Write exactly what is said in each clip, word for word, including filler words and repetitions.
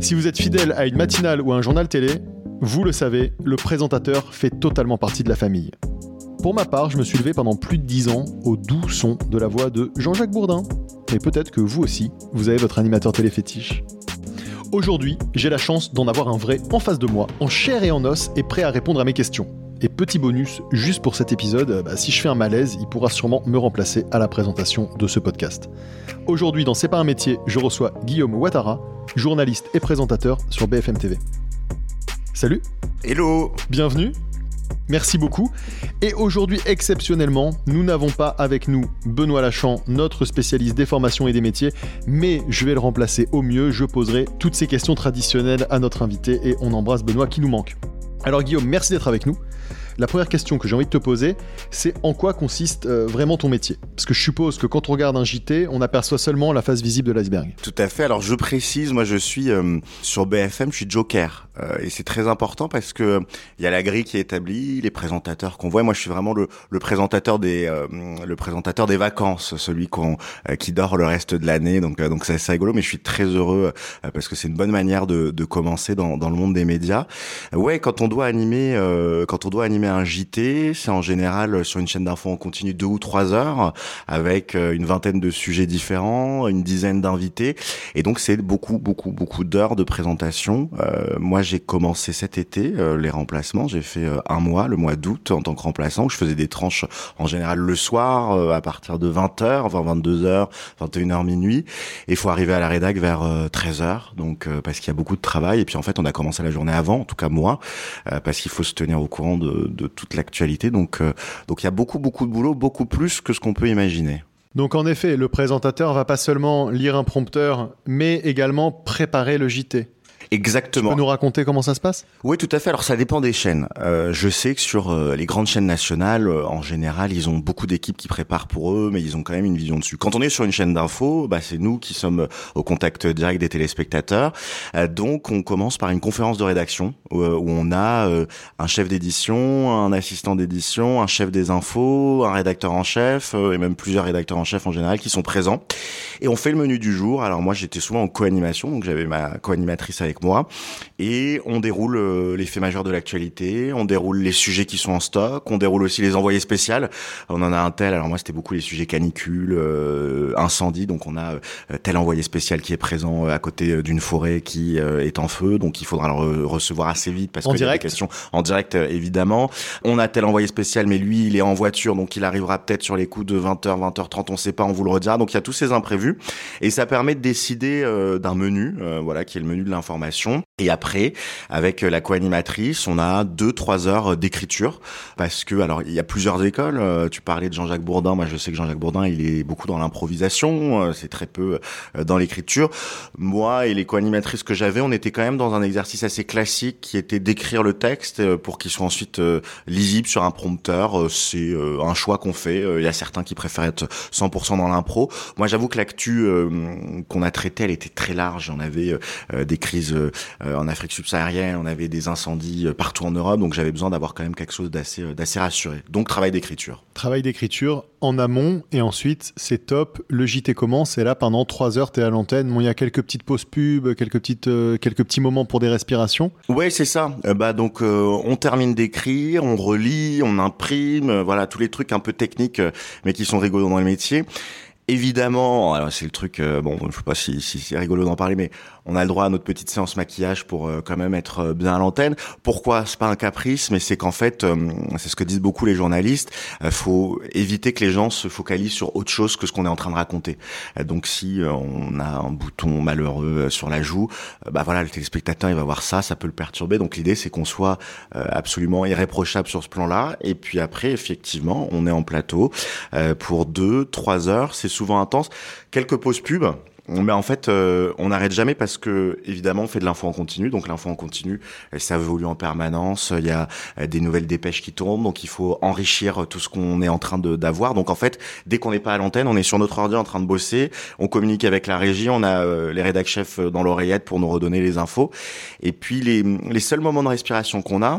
Si vous êtes fidèle à une matinale ou à un journal télé, vous le savez, le présentateur fait totalement partie de la famille. Pour ma part, je me suis levé pendant plus de dix ans au doux son de la voix de Jean-Jacques Bourdin. Et peut-être que vous aussi, vous avez votre animateur télé fétiche. Aujourd'hui, j'ai la chance d'en avoir un vrai en face de moi, en chair et en os, et prêt à répondre à mes questions. Et petit bonus, juste pour cet épisode, bah, si je fais un malaise, il pourra sûrement me remplacer à la présentation de ce podcast. Aujourd'hui, dans C'est pas un métier, je reçois Guillaume Ouattara, journaliste et présentateur sur B F M T V. Salut. Hello. Bienvenue. Merci beaucoup. Et aujourd'hui, exceptionnellement, nous n'avons pas avec nous Benoît Lachamp, notre spécialiste des formations et des métiers, mais je vais le remplacer au mieux. Je poserai toutes ces questions traditionnelles à notre invité et on embrasse Benoît qui nous manque. Alors Guillaume, merci d'être avec nous. La première question que j'ai envie de te poser, c'est en quoi consiste euh, vraiment ton métier ? Parce que je suppose que quand on regarde un J T, on aperçoit seulement la face visible de l'iceberg. Tout à fait. Alors je précise, moi je suis euh, sur B F M, je suis joker. Euh, et c'est très important parce que il y a la grille qui est établie, les présentateurs qu'on voit. Moi je suis vraiment le, le présentateur des euh, le présentateur des vacances, celui qu'on euh, qui dort le reste de l'année. Donc euh, donc c'est assez rigolo, mais je suis très heureux euh, parce que c'est une bonne manière de, de commencer dans, dans le monde des médias. Euh, ouais, quand on doit animer, euh, quand on doit animer un J T, c'est en général sur une chaîne d'infos en continu deux ou trois heures avec une vingtaine de sujets différents, une dizaine d'invités et donc c'est beaucoup beaucoup beaucoup d'heures de présentation. Euh, moi j'ai commencé cet été euh, les remplacements, j'ai fait euh, un mois, le mois d'août en tant que remplaçant où je faisais des tranches en général le soir euh, à partir de vingt heures, enfin vingt-deux heures, vingt et une heures minuit et il faut arriver à la rédac vers euh, treize heures donc euh, parce qu'il y a beaucoup de travail et puis en fait on a commencé la journée avant, en tout cas moi euh, parce qu'il faut se tenir au courant de de toute l'actualité. Donc, euh, donc il y a beaucoup, beaucoup de boulot, beaucoup plus que ce qu'on peut imaginer. Donc en effet, le présentateur va pas seulement lire un prompteur, mais également préparer le J T. Exactement. Tu peux nous raconter comment ça se passe ? Oui, tout à fait. Alors, ça dépend des chaînes. Euh, je sais que sur euh, les grandes chaînes nationales, euh, en général, ils ont beaucoup d'équipes qui préparent pour eux, mais ils ont quand même une vision dessus. Quand on est sur une chaîne d'info, bah, c'est nous qui sommes au contact direct des téléspectateurs. Euh, donc, on commence par une conférence de rédaction où, où on a euh, un chef d'édition, un assistant d'édition, un chef des infos, un rédacteur en chef euh, et même plusieurs rédacteurs en chef en général qui sont présents. Et on fait le menu du jour. Alors moi, j'étais souvent en co-animation, donc j'avais ma co-animatrice avec moi et on déroule euh, les faits majeurs de l'actualité, on déroule les sujets qui sont en stock, on déroule aussi les envoyés spéciaux. On en a un tel, alors moi c'était beaucoup les sujets canicules, euh, incendie, donc on a euh, tel envoyé spécial qui est présent euh, à côté d'une forêt qui euh, est en feu, donc il faudra le re- recevoir assez vite parce en que direct. y a des questions en direct euh, évidemment. On a tel envoyé spécial mais lui il est en voiture donc il arrivera peut-être sur les coups de vingt heures, vingt heures trente, on sait pas, on vous le redira. Donc il y a tous ces imprévus et ça permet de décider euh, d'un menu, euh, voilà qui est le menu de l'information. Et après, avec la co-animatrice, on a deux, trois heures d'écriture. Parce que, alors, il y a plusieurs écoles. Tu parlais de Jean-Jacques Bourdin. Moi, je sais que Jean-Jacques Bourdin, il est beaucoup dans l'improvisation. C'est très peu dans l'écriture. Moi et les co-animatrices que j'avais, on était quand même dans un exercice assez classique qui était d'écrire le texte pour qu'il soit ensuite lisible sur un prompteur. C'est un choix qu'on fait. Il y a certains qui préfèrent être cent pour cent dans l'impro. Moi, j'avoue que l'actu qu'on a traitée, elle était très large. On avait des crises Euh, en Afrique subsaharienne, on avait des incendies partout en Europe, donc j'avais besoin d'avoir quand même quelque chose d'assez, d'assez rassuré. Donc travail d'écriture. Travail d'écriture en amont, et ensuite c'est top, le J T commence, et là pendant trois heures t'es à l'antenne. Bon, il y a quelques petites pauses pub, quelques, petites, euh, quelques petits moments pour des respirations. Ouais, c'est ça. Euh, bah donc euh, on termine d'écrire, on relit, on imprime, euh, voilà, tous les trucs un peu techniques, euh, mais qui sont rigolos dans le métier. Évidemment, alors c'est le truc, euh, bon, je sais pas si, si c'est rigolo d'en parler, mais on a le droit à notre petite séance maquillage pour euh, quand même être euh, bien à l'antenne. Pourquoi ? C'est pas un caprice, mais c'est qu'en fait, euh, c'est ce que disent beaucoup les journalistes, euh, faut éviter que les gens se focalisent sur autre chose que ce qu'on est en train de raconter. Euh, donc si euh, on a un bouton malheureux euh, sur la joue, euh, bah voilà, le téléspectateur il va voir ça, ça peut le perturber. Donc l'idée c'est qu'on soit euh, absolument irréprochable sur ce plan-là. Et puis après, effectivement, on est en plateau euh, pour deux, trois heures. C'est souvent intense. Quelques pauses pub. Mais en fait, euh, on n'arrête jamais parce que, évidemment, on fait de l'info en continu. Donc, l'info en continu, ça évolue en permanence. Il y a des nouvelles dépêches qui tombent. Donc, il faut enrichir tout ce qu'on est en train de, d'avoir. Donc, en fait, dès qu'on n'est pas à l'antenne, on est sur notre ordi en train de bosser. On communique avec la régie. On a euh, les rédac chefs dans l'oreillette pour nous redonner les infos. Et puis, les, les seuls moments de respiration qu'on a,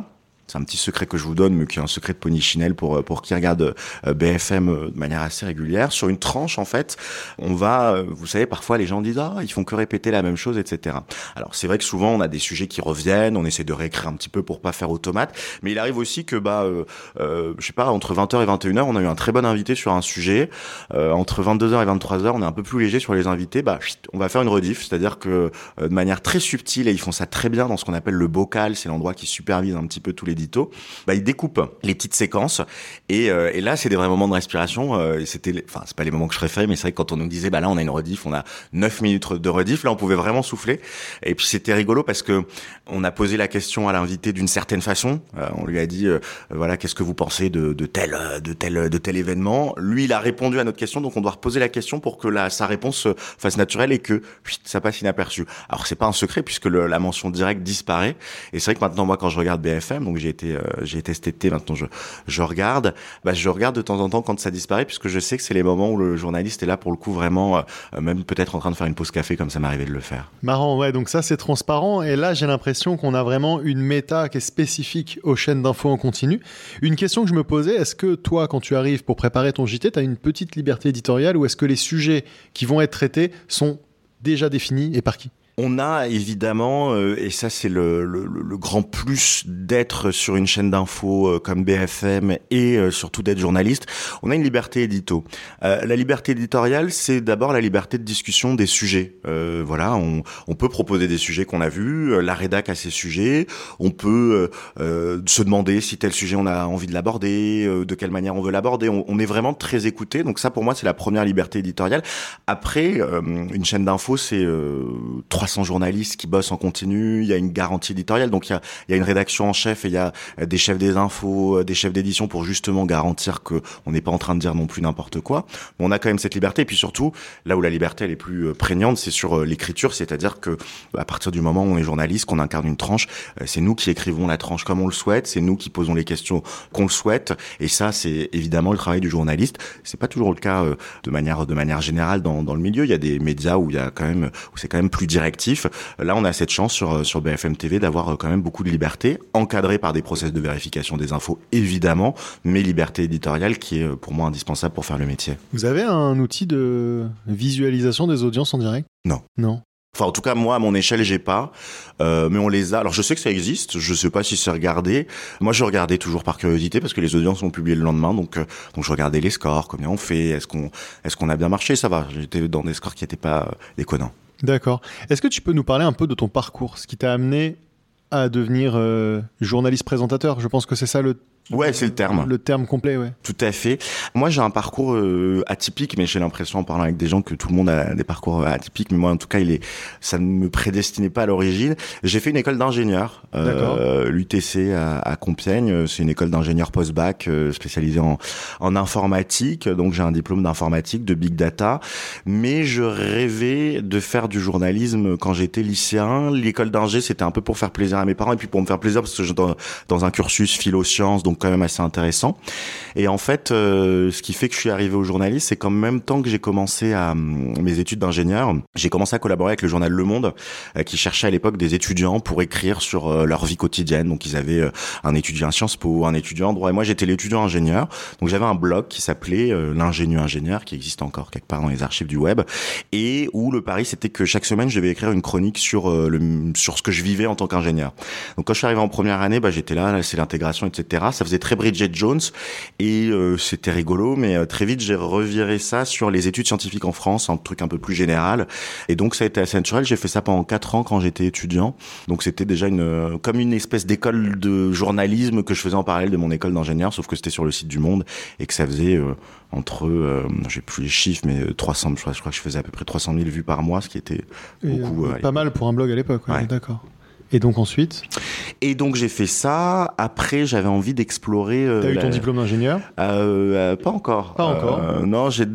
c'est un petit secret que je vous donne, mais qui est un secret de Polichinelle pour pour qui regarde euh, B F M de manière assez régulière. Sur une tranche, en fait, on va, euh, vous savez, parfois les gens disent ah ils font que répéter la même chose, et cetera. Alors c'est vrai que souvent on a des sujets qui reviennent, on essaie de réécrire un petit peu pour pas faire automate, mais il arrive aussi que bah euh, euh, je sais pas, entre vingt heures et vingt et une heures, on a eu un très bon invité sur un sujet. Euh, entre vingt-deux heures et vingt-trois heures, on est un peu plus léger sur les invités. Bah on va faire une rediff, c'est-à-dire que euh, de manière très subtile, et ils font ça très bien dans ce qu'on appelle le bocal, c'est l'endroit qui supervise un petit peu tout l'édito. Bah ils découpent les petites séquences et, euh, et là c'est des vrais moments de respiration. Euh, c'était, enfin c'est pas les moments que je préfère, mais c'est vrai que quand on nous disait bah là on a une rediff, on a neuf minutes de rediff, là on pouvait vraiment souffler. Et puis c'était rigolo parce que on a posé la question à l'invité d'une certaine façon. Euh, on lui a dit euh, voilà qu'est-ce que vous pensez de, de tel de tel de tel événement. Lui il a répondu à notre question, donc on doit reposer la question pour que la sa réponse fasse naturelle et que pfft, ça passe inaperçu. Alors c'est pas un secret puisque le, la mention directe disparaît. Et c'est vrai que maintenant moi quand je regarde B F M, donc j'ai été euh, j'ai été cet été, maintenant je je regarde, bah je regarde de temps en temps quand ça disparaît puisque je sais que c'est les moments où le journaliste est là pour le coup vraiment euh, même peut-être en train de faire une pause café comme ça m'est arrivé de le faire. Marrant, ouais, donc ça c'est transparent et là j'ai l'impression qu'on a vraiment une méta qui est spécifique aux chaînes d'infos en continu. Une question que je me posais, est-ce que toi quand tu arrives pour préparer ton J T, tu as une petite liberté éditoriale ou est-ce que les sujets qui vont être traités sont déjà définis et par qui ? On a évidemment, euh, et ça c'est le, le, le grand plus d'être sur une chaîne d'infos euh, comme B F M et euh, surtout d'être journaliste, on a une liberté édito. Euh, la liberté éditoriale, c'est d'abord la liberté de discussion des sujets. Euh, voilà, on, on peut proposer des sujets qu'on a vus, euh, la rédac a ses sujets, on peut euh, euh, se demander si tel sujet on a envie de l'aborder, euh, de quelle manière on veut l'aborder. On, on est vraiment très écouté, donc ça pour moi c'est la première liberté éditoriale. Après, euh, une chaîne d'infos c'est euh, trois cents journalistes qui bossent en continu, il y a une garantie éditoriale, donc il y a, il y a une rédaction en chef et il y a des chefs des infos, des chefs d'édition pour justement garantir que on n'est pas en train de dire non plus n'importe quoi. Mais on a quand même cette liberté et puis surtout, là où la liberté elle est plus prégnante, c'est sur l'écriture, c'est-à-dire que à partir du moment où on est journaliste, qu'on incarne une tranche, c'est nous qui écrivons la tranche comme on le souhaite, c'est nous qui posons les questions qu'on le souhaite et ça c'est évidemment le travail du journaliste. C'est pas toujours le cas de manière de manière générale dans dans le milieu, il y a des médias où il y a quand même où c'est quand même plus directif. Là, on a cette chance sur sur B F M T V d'avoir quand même beaucoup de liberté, encadrée par des process de vérification des infos, évidemment, mais liberté éditoriale qui est pour moi indispensable pour faire le métier. Vous avez un outil de visualisation des audiences en direct ? Non. Non. Enfin, en tout cas, moi, à mon échelle, j'ai pas. Euh, mais on les a. Alors, je sais que ça existe. Je sais pas si c'est regardé. Moi, je regardais toujours par curiosité parce que les audiences sont publiées le lendemain. Donc, euh, donc, je regardais les scores, combien on fait, est-ce qu'on, est-ce qu'on a bien marché. Ça va. J'étais dans des scores qui étaient pas euh, déconnants. D'accord. Est-ce que tu peux nous parler un peu de ton parcours, ce qui t'a amené à devenir euh, journaliste présentateur ? Je pense que c'est ça le Ouais, c'est le terme. Le terme complet, ouais. Tout à fait. Moi, j'ai un parcours euh, atypique, mais j'ai l'impression en parlant avec des gens que tout le monde a des parcours atypiques. Mais moi, en tout cas, il est, ça ne me prédestinait pas à l'origine. J'ai fait une école d'ingénieur, euh, l'U T C à, à Compiègne. C'est une école d'ingénieur post-bac euh, spécialisée en, en informatique. Donc, j'ai un diplôme d'informatique, de big data. Mais je rêvais de faire du journalisme quand j'étais lycéen. L'école d'ingé, c'était un peu pour faire plaisir à mes parents et puis pour me faire plaisir parce que j'étais dans, dans un cursus philo-sciences, donc quand même assez intéressant. Et en fait, euh, ce qui fait que je suis arrivé au journalisme, c'est qu'en même temps que j'ai commencé à mes études d'ingénieur, j'ai commencé à collaborer avec le journal Le Monde, euh, qui cherchait à l'époque des étudiants pour écrire sur euh, leur vie quotidienne. Donc ils avaient euh, un étudiant à Sciences Po, un étudiant en droit, et moi j'étais l'étudiant ingénieur. Donc j'avais un blog qui s'appelait euh, l'ingénieur ingénieur, qui existe encore quelque part dans les archives du web, et où le pari c'était que chaque semaine je devais écrire une chronique sur euh, le sur ce que je vivais en tant qu'ingénieur. Donc quand je suis arrivé en première année, bah j'étais là, là c'est l'intégration, et cetera. Ça faisait très Bridget Jones et euh, c'était rigolo, mais euh, très vite j'ai reviré ça sur les études scientifiques en France, un truc un peu plus général, et donc ça a été assez naturel. J'ai fait ça pendant quatre ans quand j'étais étudiant, donc c'était déjà une euh, comme une espèce d'école de journalisme que je faisais en parallèle de mon école d'ingénieur, sauf que c'était sur le site du Monde et que ça faisait euh, entre euh, j'ai plus les chiffres, mais trois cents, je crois, je crois que je faisais à peu près trois cent mille vues par mois, ce qui était et beaucoup euh, pas mal pour un blog à l'époque, ouais, ouais. D'accord. Et donc ensuite ? Et donc j'ai fait ça. Après, j'avais envie d'explorer. Euh, T'as eu la... ton diplôme d'ingénieur ? euh, euh, Pas encore. Pas encore. Euh, non, j'ai. De...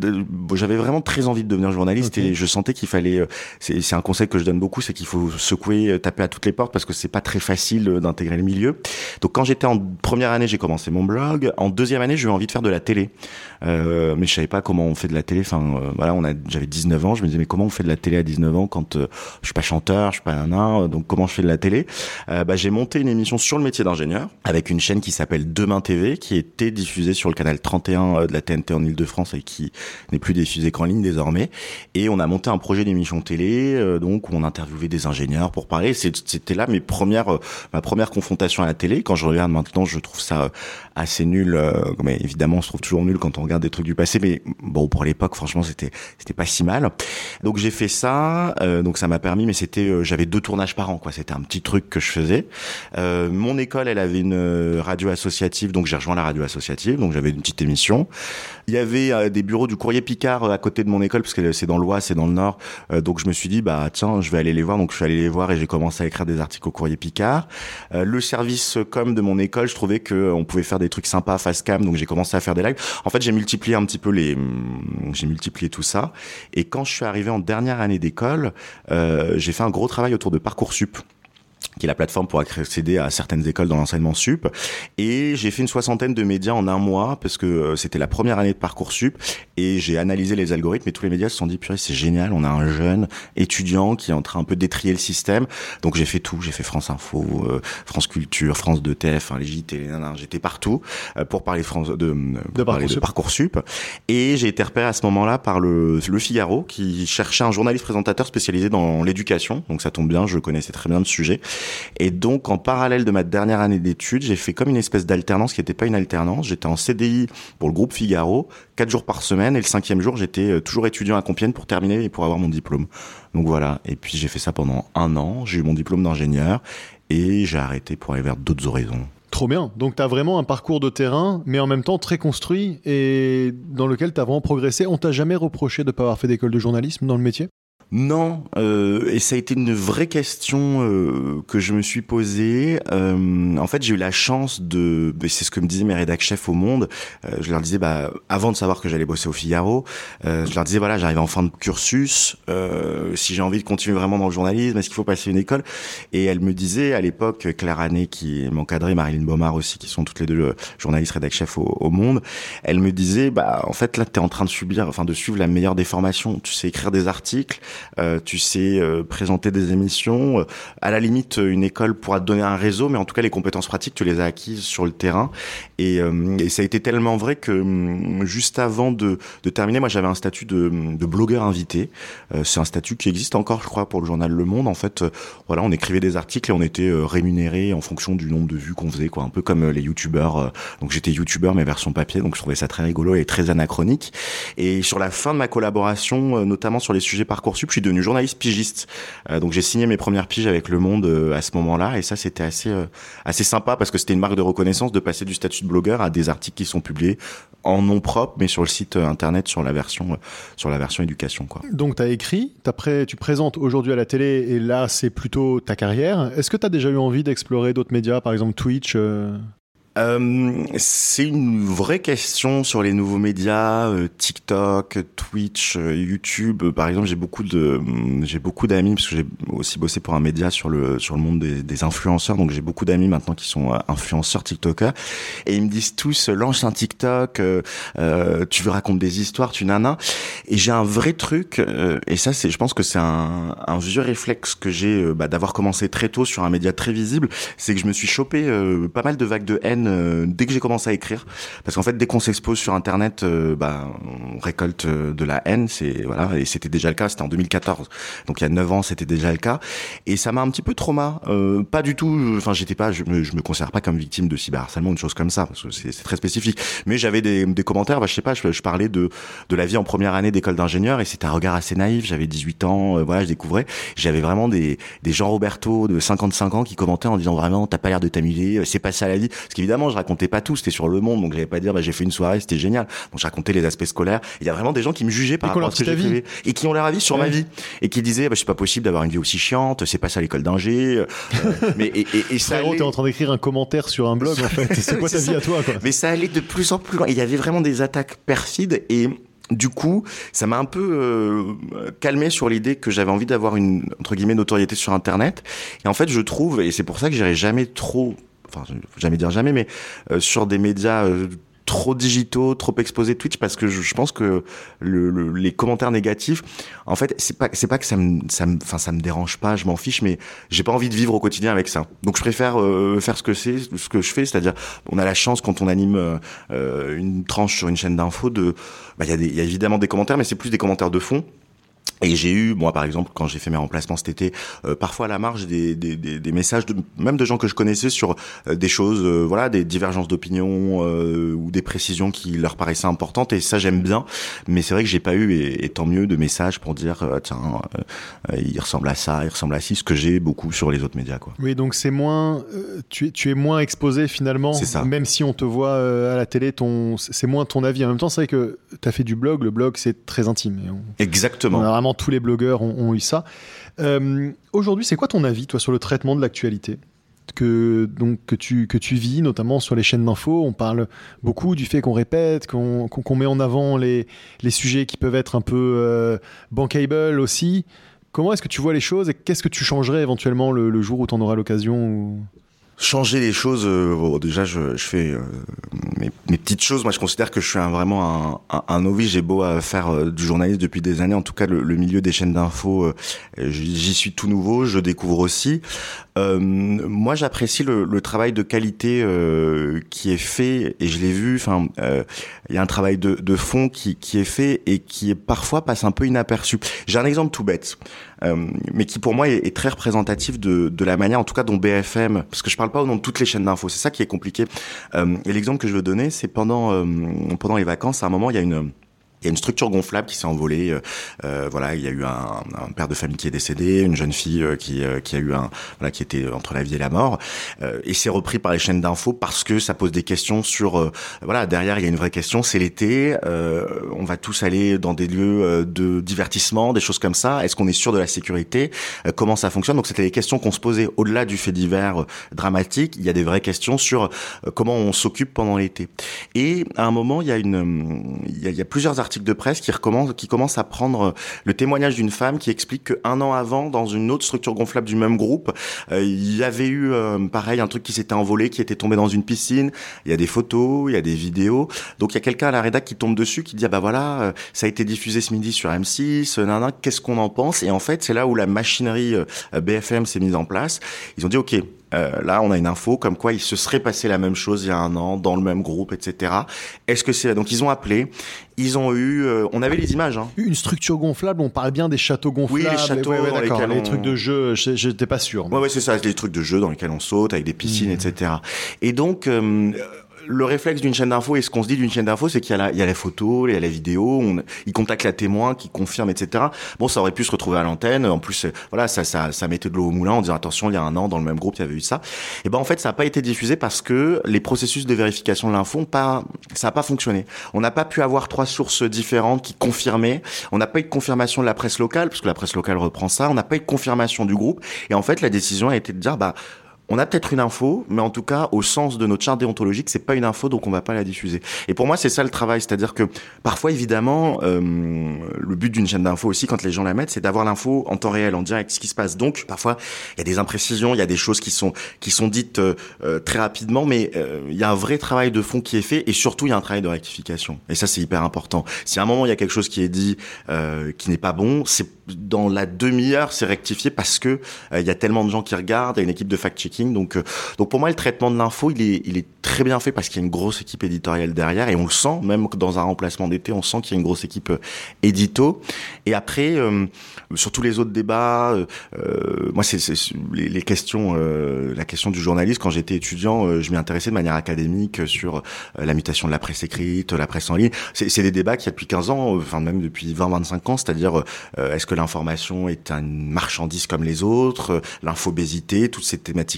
bon, j'avais vraiment très envie de devenir journaliste okay. et je sentais qu'il fallait. Euh, c'est, c'est un conseil que je donne beaucoup, c'est qu'il faut secouer, taper à toutes les portes parce que c'est pas très facile d'intégrer le milieu. Donc quand j'étais en première année, j'ai commencé mon blog. En deuxième année, j'ai eu envie de faire de la télé, euh, mais je savais pas comment on fait de la télé. Enfin, euh, voilà, on a, j'avais dix-neuf ans, je me disais mais comment on fait de la télé à dix-neuf ans quand euh, je suis pas chanteur, je suis pas un nain, donc comment je fais de la télé? euh, Bah j'ai monté une émission sur le métier d'ingénieur avec une chaîne qui s'appelle Demain T V, qui était diffusée sur le canal trente et un de la T N T en Ile-de-France et qui n'est plus diffusée qu'en ligne désormais. Et on a monté un projet d'émission télé, euh, donc où on interviewait des ingénieurs pour parler. C'était là mes premières, euh, ma première confrontation à la télé. Quand je regarde maintenant, je trouve ça assez nul. Euh, mais évidemment, on se trouve toujours nul quand on regarde des trucs du passé. Mais bon, pour l'époque, franchement, c'était c'était pas si mal. Donc j'ai fait ça. Euh, donc ça m'a permis, mais c'était, euh, j'avais deux tournages par an, quoi. C'était un petit truc que je faisais. Euh, mon école, elle avait une radio associative, donc j'ai rejoint la radio associative. Donc j'avais une petite émission. Il y avait euh, des bureaux du Courrier Picard euh, à côté de mon école, parce que c'est dans l'Oise, c'est dans le Nord. Euh, donc je me suis dit, bah tiens, je vais aller les voir. Donc je suis allé les voir et j'ai commencé à écrire des articles au Courrier Picard. Euh, le service com de mon école, je trouvais que on pouvait faire des trucs sympas face cam, donc j'ai commencé à faire des lives. En fait, j'ai multiplié un petit peu les, j'ai multiplié tout ça. Et quand je suis arrivé en dernière année d'école, euh, j'ai fait un gros travail autour de Parcoursup, qui est la plateforme pour accéder à certaines écoles dans l'enseignement sup. Et j'ai fait une soixantaine de médias en un mois, parce que c'était la première année de Parcoursup, et j'ai analysé les algorithmes, et tous les médias se sont dit, purée, c'est génial, on a un jeune étudiant qui est en train un peu d'étrier le système. Donc j'ai fait tout, j'ai fait France Info, euh, France Culture, France deux T F, hein, les J T, les nanas, j'étais partout, euh, pour parler de, France, de, pour de, parler Parcoursup. de Parcoursup. Et j'ai été repéré à ce moment-là par le, le Figaro, qui cherchait un journaliste présentateur spécialisé dans l'éducation. Donc ça tombe bien, je connaissais très bien le sujet. Et donc, en parallèle de ma dernière année d'études, j'ai fait comme une espèce d'alternance qui n'était pas une alternance. J'étais en C D I pour le groupe Figaro, quatre jours par semaine. Et le cinquième jour, j'étais toujours étudiant à Compiègne pour terminer et pour avoir mon diplôme. Donc voilà. Et puis, j'ai fait ça pendant un an. J'ai eu mon diplôme d'ingénieur et j'ai arrêté pour aller vers d'autres horizons. Trop bien. Donc, tu as vraiment un parcours de terrain, mais en même temps très construit et dans lequel tu as vraiment progressé. On t'a jamais reproché de ne pas avoir fait d'école de journalisme dans le métier ? Non, euh, et ça a été une vraie question euh, que je me suis posée. Euh, en fait, j'ai eu la chance de, c'est ce que me disaient mes rédac chefs au Monde. Euh, je leur disais, bah, avant de savoir que j'allais bosser au Figaro, euh, je leur disais, voilà, j'arrive en fin de cursus. Euh, si j'ai envie de continuer vraiment dans le journalisme, est-ce qu'il faut passer une école ? Et elle me disait, à l'époque, Claire Hannet qui m'encadrait, Marilyn Baumard aussi, qui sont toutes les deux journalistes rédac chefs au, au Monde. Elle me disait, bah, en fait, là, t'es en train de subir, enfin, de suivre la meilleure des formations. Tu sais écrire des articles. Euh, tu sais euh, présenter des émissions. Euh, à la limite, une école pourra te donner un réseau, mais en tout cas, les compétences pratiques, tu les as acquises sur le terrain. Et, euh, et ça a été tellement vrai que euh, juste avant de, de terminer, moi, j'avais un statut de, de blogueur invité. Euh, c'est un statut qui existe encore, je crois, pour le journal Le Monde. En fait, euh, voilà, on écrivait des articles et on était euh, rémunéré en fonction du nombre de vues qu'on faisait, quoi, un peu comme euh, les youtubeurs. Euh, donc, j'étais youtubeur, mais version papier, donc je trouvais ça très rigolo et très anachronique. Et sur la fin de ma collaboration, euh, notamment sur les sujets Parcoursup, je suis devenu journaliste pigiste. Euh, donc j'ai signé mes premières piges avec Le Monde euh, à ce moment-là, et ça c'était assez euh, assez sympa parce que c'était une marque de reconnaissance de passer du statut de blogueur à des articles qui sont publiés en nom propre, mais sur le site euh, internet sur la version euh, sur la version éducation, quoi. Donc tu as écrit, t'as pré- tu présentes aujourd'hui à la télé, et là c'est plutôt ta carrière. Est-ce que tu as déjà eu envie d'explorer d'autres médias, par exemple Twitch euh... Euh, c'est une vraie question sur les nouveaux médias, euh, TikTok, Twitch, euh, YouTube. Euh, par exemple, j'ai beaucoup de, j'ai beaucoup d'amis parce que j'ai aussi bossé pour un média sur le sur le monde des, des influenceurs. Donc j'ai beaucoup d'amis maintenant qui sont euh, influenceurs, TikTokers, et ils me disent tous, lance un TikTok, euh, euh, tu veux raconter des histoires, tu nanas. Et j'ai un vrai truc, euh, et ça c'est, je pense que c'est un, un vieux réflexe que j'ai, euh, bah, d'avoir commencé très tôt sur un média très visible, c'est que je me suis chopé euh, pas mal de vagues de haine dès que j'ai commencé à écrire, parce qu'en fait dès qu'on s'expose sur internet, euh, bah on récolte euh, de la haine, c'est voilà, et c'était déjà le cas, c'était en deux mille quatorze, donc il y a neuf ans c'était déjà le cas, et ça m'a un petit peu trauma, euh, pas du tout, enfin j'étais pas, je me, je me considère pas comme victime de cyberharcèlement, une chose comme ça, parce que c'est, c'est très spécifique, mais j'avais des, des commentaires, bah je sais pas, je, je parlais de de la vie en première année d'école d'ingénieur, et c'était un regard assez naïf, j'avais dix-huit ans, euh, voilà, je découvrais, j'avais vraiment des des Jean Roberto de cinquante-cinq ans qui commentaient en disant vraiment t'as pas l'air de t'amuser, c'est pas ça la vie, parce qu'évidemment je racontais pas tout, c'était sur Le Monde, donc j'allais pas dire bah j'ai fait une soirée, c'était génial. Donc je racontais les aspects scolaires. Il y a vraiment des gens qui me jugeaient par rapport à ce que j'écrivais et qui ont leur avis sur ouais. ma vie et qui disaient bah c'est pas possible d'avoir une vie aussi chiante, c'est pas ça l'école d'ingé. Euh, mais et, et, et ça Frérot, allait... t'es en train d'écrire un commentaire sur un blog en fait. C'est quoi ta vie à toi, quoi. Mais ça allait de plus en plus loin. Il y avait vraiment des attaques perfides et du coup, ça m'a un peu euh, calmé sur l'idée que j'avais envie d'avoir une, entre guillemets, notoriété sur Internet. Et en fait, je trouve, et c'est pour ça que j'irai jamais trop, enfin, jamais dire jamais, mais euh, sur des médias euh, trop digitaux, trop exposés Twitch, parce que je, je pense que le, le, les commentaires négatifs, en fait, c'est pas, c'est pas que ça me, ça me, enfin, ça me dérange pas, je m'en fiche, mais j'ai pas envie de vivre au quotidien avec ça. Donc, je préfère euh, faire ce que c'est, ce que je fais, c'est-à-dire, on a la chance quand on anime euh, une tranche sur une chaîne d'infos de, bah, il y a des, il y a évidemment des commentaires, mais c'est plus des commentaires de fond. Et j'ai eu, moi par exemple, quand j'ai fait mes remplacements cet été, euh, parfois à la marge des, des, des, des messages, de, même de gens que je connaissais sur euh, des choses, euh, voilà, des divergences d'opinion euh, ou des précisions qui leur paraissaient importantes. Et ça j'aime bien, mais c'est vrai que j'ai pas eu, et, et tant mieux, de messages pour dire euh, tiens, euh, il ressemble à ça, il ressemble à ci, ce que j'ai beaucoup sur les autres médias, quoi. Oui, donc c'est moins, euh, tu es, tu es moins exposé finalement. C'est ça. Même si on te voit euh, à la télé, ton, c'est moins ton avis. En même temps, c'est vrai que tu as fait du blog. Le blog, c'est très intime. Et on, Exactement. On a vraiment tous les blogueurs ont, ont eu ça. Euh, aujourd'hui, c'est quoi ton avis, toi, sur le traitement de l'actualité que, donc, que, tu, que tu vis, notamment sur les chaînes d'infos? On parle beaucoup du fait qu'on répète, qu'on, qu'on met en avant les, les sujets qui peuvent être un peu euh, bankable aussi. Comment est-ce que tu vois les choses et qu'est-ce que tu changerais éventuellement le, le jour où tu en auras l'occasion ou... Changer les choses, euh, bon, déjà je, je fais euh, mes, mes petites choses. Moi je considère que je suis un, vraiment un, un, un novice. J'ai beau à faire euh, du journalisme depuis des années, en tout cas le, le milieu des chaînes d'infos, euh, j'y suis tout nouveau, je découvre aussi. Euh, moi j'apprécie le, le travail de qualité euh, qui est fait, et je l'ai vu, enfin euh, il y a un travail de, de fond qui, qui est fait et qui parfois passe un peu inaperçu. J'ai un exemple tout bête, euh, mais qui pour moi est, est très représentatif de, de la manière, en tout cas dont B F M, parce que je parle pas au nom de toutes les chaînes d'infos, c'est ça qui est compliqué. Euh, et l'exemple que je veux donner, c'est pendant euh, pendant les vacances, à un moment, il y a une il y a une structure gonflable qui s'est envolée. Euh, euh, voilà, il y a eu un, un père de famille qui est décédé, une jeune fille euh, qui euh, qui a eu un voilà qui était entre la vie et la mort. Euh, et c'est repris par les chaînes d'infos parce que ça pose des questions sur euh, voilà, derrière il y a une vraie question, c'est l'été, euh, on va tous aller dans des lieux euh, de divertissement, des choses comme ça. Est-ce qu'on est sûr de la sécurité? euh, Comment ça fonctionne? Donc c'était des questions qu'on se posait au-delà du fait divers euh, dramatique. Il y a des vraies questions sur euh, comment on s'occupe pendant l'été. Et à un moment, il y a une il y a, il y a plusieurs articles de presse qui recommence, qui commence à prendre le témoignage d'une femme qui explique qu'un an avant, dans une autre structure gonflable du même groupe, euh, il y avait eu euh, pareil un truc qui s'était envolé, qui était tombé dans une piscine. Il y a des photos, il y a des vidéos. Donc il y a quelqu'un à la rédac qui tombe dessus, qui dit ah bah voilà, euh, ça a été diffusé ce midi sur M six, euh, nan, nan, qu'est-ce qu'on en pense? Et en fait, c'est là où la machinerie euh, B F M s'est mise en place. Ils ont dit ok. Euh, là, on a une info comme quoi il se serait passé la même chose il y a un an dans le même groupe, et cetera. Est-ce que c'est donc ils ont appelé, ils ont eu, euh, on avait les images. Hein. Une structure gonflable, on parle bien des châteaux gonflables. Oui, les châteaux ouais, ouais, dans d'accord. lesquels Les on... trucs de jeu, j'étais pas sûr. Ouais, ouais, c'est ça, les trucs de jeu dans lesquels on saute avec des piscines, mmh. et cetera. Et donc. Euh, le réflexe d'une chaîne d'info et ce qu'on se dit d'une chaîne d'info, c'est qu'il y a la, il y a la photo, il y a la vidéo, on, il contacte la témoin qui confirme, et cetera. Bon, ça aurait pu se retrouver à l'antenne. En plus, voilà, ça, ça, ça mettait de l'eau au moulin en disant attention, il y a un an dans le même groupe, il y avait eu ça. Et ben en fait, ça n'a pas été diffusé parce que les processus de vérification de l'info, pas, ça n'a pas fonctionné. On n'a pas pu avoir trois sources différentes qui confirmaient. On n'a pas eu de confirmation de la presse locale parce que la presse locale reprend ça. On n'a pas eu de confirmation du groupe. Et en fait, la décision a été de dire bah on a peut-être une info, mais en tout cas, au sens de notre charte déontologique, c'est pas une info, donc on va pas la diffuser. Et pour moi, c'est ça le travail, c'est-à-dire que parfois, évidemment, euh, le but d'une chaîne d'info aussi, quand les gens la mettent, c'est d'avoir l'info en temps réel, en direct, ce qui se passe. Donc, parfois, il y a des imprécisions, il y a des choses qui sont qui sont dites euh, très rapidement, mais euh, il y a un vrai travail de fond qui est fait, et surtout, il y a un travail de rectification. Et ça, c'est hyper important. Si à un moment il y a quelque chose qui est dit euh, qui n'est pas bon, c'est dans la demi-heure, c'est rectifié parce que euh, il y a tellement de gens qui regardent, il y a une équipe de fact-checking. Donc, euh, donc pour moi, le traitement de l'info, il est, il est très bien fait parce qu'il y a une grosse équipe éditoriale derrière et on le sent, même dans un remplacement d'été, on sent qu'il y a une grosse équipe euh, édito. Et après, euh, sur tous les autres débats, euh, euh, moi, c'est, c'est les, les questions, euh, la question du journalisme. Quand j'étais étudiant, euh, je m'y intéressais de manière académique sur euh, la mutation de la presse écrite, la presse en ligne. C'est, c'est des débats qu'il y a depuis quinze ans, enfin même depuis vingt à vingt-cinq ans, c'est-à-dire euh, est-ce que l'information est une marchandise comme les autres, euh, l'infobésité, toutes ces thématiques